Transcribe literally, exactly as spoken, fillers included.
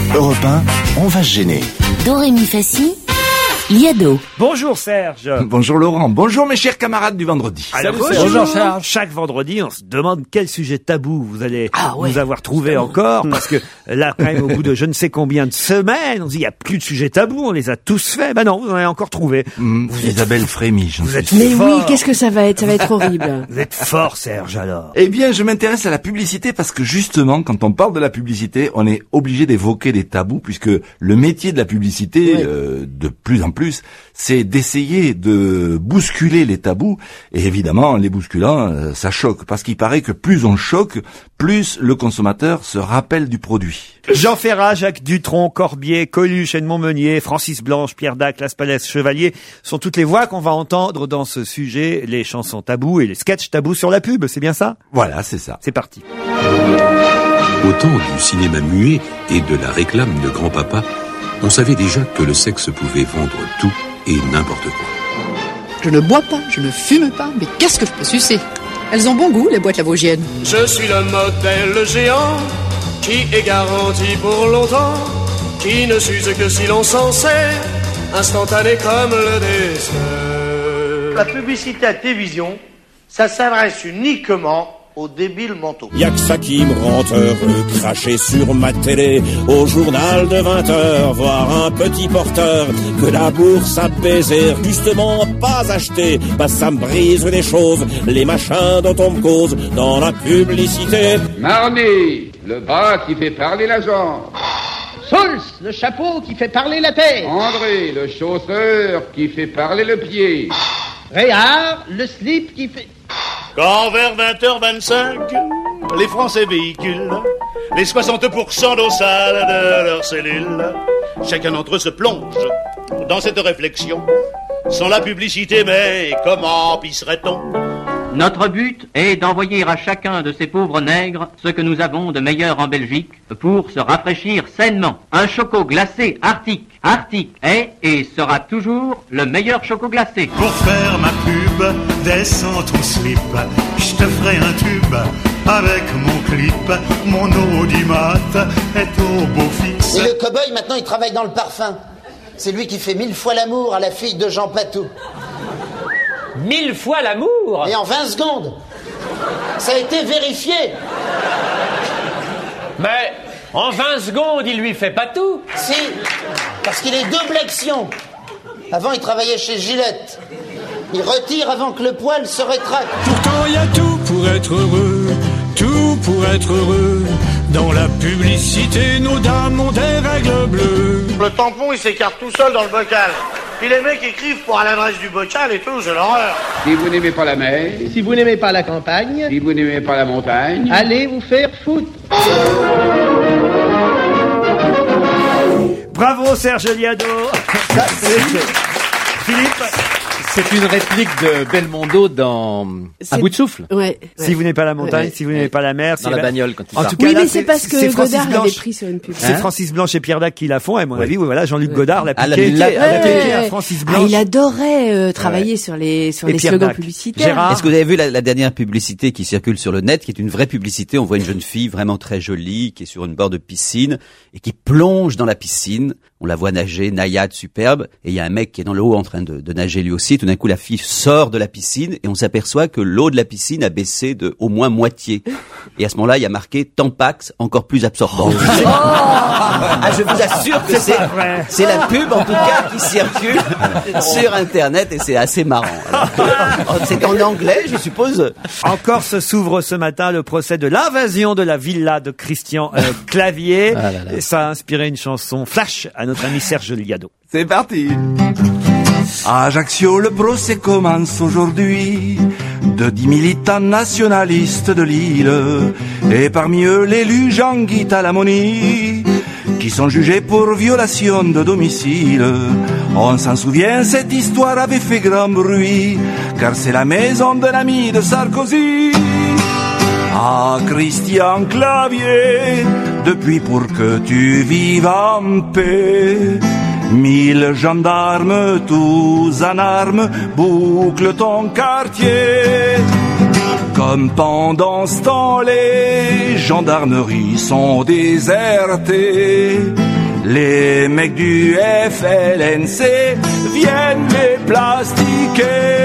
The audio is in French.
Europe un, on va se gêner. Dorémy Fassi, Liado. Bonjour Serge. Bonjour Laurent, bonjour mes chers camarades du vendredi. Alors, Salut, bonjour. bonjour Serge. Chaque vendredi, on se demande quel sujet tabou vous allez Ah ouais, nous avoir trouvé encore, parce que là, quand même, au bout de je ne sais combien de semaines, on se dit il y a plus de sujets tabous, on les a tous faits. Ben non, vous en avez encore trouvé. Mmh, Vous êtes, Isabelle frémit, j'en vous suis êtes sûr. Mais fort. oui, qu'est-ce que ça va être? Ça va être horrible. Vous êtes fort, Serge, alors. Eh bien, je m'intéresse à la publicité parce que justement, quand on parle de la publicité, on est obligé d'évoquer des tabous puisque le métier de la publicité, Ouais. euh, de plus en plus, c'est d'essayer de bousculer les tabous. Et évidemment, les bousculant, euh, ça choque parce qu'il paraît que plus on choque, plus le consommateur se rappelle du produit. Jean Ferrat, Jacques Dutronc, Corbier, Coluche, Edmond Meunier, Francis Blanche, Pierre Dac, Las Palais, Chevalier sont toutes les voix qu'on va entendre dans ce sujet, les chansons tabous et les sketchs tabous sur la pub, c'est bien ça? Voilà, c'est ça. C'est parti. Au temps du cinéma muet et de la réclame de grand-papa, on savait déjà que le sexe pouvait vendre tout et n'importe quoi. Je ne bois pas, je ne fume pas, mais qu'est-ce que je peux sucer? Elles ont bon goût, les boîtes lavaugiennes. Je suis le modèle géant qui est garanti pour longtemps, qui ne s'use que si l'on s'en sert, instantané comme le dessert. La publicité à télévision, ça s'adresse uniquement aux débiles mentaux. Y'a que ça qui me rend heureux, cracher sur ma télé, au journal de vingt heures, voir un petit porteur, que la bourse a baisé, justement pas acheté, bah ça me brise les choses, les machins dont on me cause, dans la publicité. Marnie, le bras qui fait parler la jambe. Solz, le chapeau qui fait parler la tête. André, le chausseur qui fait parler le pied. Réard, le slip qui fait... Quand vers vingt heures vingt-cinq, les Français véhiculent les soixante pour cent d'eau sale de leurs cellules, chacun d'entre eux se plonge dans cette réflexion. Sans la publicité, mais comment pisserait-on? Notre but est d'envoyer à chacun de ces pauvres nègres ce que nous avons de meilleur en Belgique pour se rafraîchir sainement. Un choco glacé Arctic. Arctic est et sera toujours le meilleur choco glacé. Pour faire ma pub, descends ton slip, je te ferai un tube avec mon clip, mon audimat est au beau fixe. Et le cow-boy, maintenant, il travaille dans le parfum. C'est lui qui fait mille fois l'amour à la fille de Jean Patou. Mille fois l'amour. Et en vingt secondes. Ça a été vérifié. Mais en vingt secondes, il lui fait pas tout. Si, parce qu'il est double action. Avant, il travaillait chez Gillette. Il retire avant que le poil se rétracte. Pourtant y a tout pour être heureux, tout pour être heureux, dans la publicité nos dames ont des règles bleues. Le tampon, il s'écarte tout seul dans le bocal. Puis les mecs écrivent pour à l'adresse du bocal et tout, c'est l'horreur. Si vous n'aimez pas la mer, Si vous n'aimez pas la campagne, si vous n'aimez pas la montagne, allez vous faire foutre. Bravo Serge Liado. Philippe, C'est une réplique de Belmondo dans C'est- À bout de souffle. Ouais. ouais. si vous n'aimez pas la montagne, Ouais. si vous n'aimez pas la mer, si Dans la bagnole quand il En part. tout cas, Oui, là, mais c'est parce que Francis Godard l'avait Blanche. pris sur une pub. C'est Hein Francis Blanche et Pierre Dac qui la font, et à mon Oui. avis, oui, voilà, Jean-Luc Godard l'a Ah, la- piqué, la- l'a la- piqué à Ouais. Francis Ah, Blanche. il adorait euh, travailler sur les sur Et les Pierre slogans Dac. publicitaires. Gérard. Est-ce que vous avez vu la, la dernière publicité qui circule sur le net, qui est une vraie publicité? On voit une jeune fille vraiment très jolie, qui est sur une bord de piscine, et qui plonge dans la piscine. On la voit nager, naïade superbe, et il y a un mec qui est dans le haut en train de, de nager lui aussi. Tout d'un coup, la fille sort de la piscine, et on s'aperçoit que l'eau de la piscine a baissé de au moins moitié. Et à ce moment-là, il y a marqué Tampax, encore plus absorbant. Ah, je vous assure que c'est, c'est la pub, en tout cas, qui circule sur Internet, et c'est assez marrant. Alors, c'est en anglais, je suppose. En Corse s'ouvre ce matin le procès de l'invasion de la villa de Christian euh, Clavier. Ah là là. Et ça a inspiré une chanson flash à notre ami Serge Liado. C'est parti. À Ajaccio, le procès commence aujourd'hui de dix militants nationalistes de l'île, et parmi eux l'élu Jean-Guy Talamoni, qui sont jugés pour violation de domicile. On s'en souvient, cette histoire avait fait grand bruit, car c'est la maison de l'ami de Sarkozy. Ah, Christian Clavier, depuis pour que tu vives en paix, mille gendarmes tous en armes bouclent ton quartier. Comme pendant ce temps les gendarmeries sont désertées, Les mecs du F L N C viennent les plastiquer.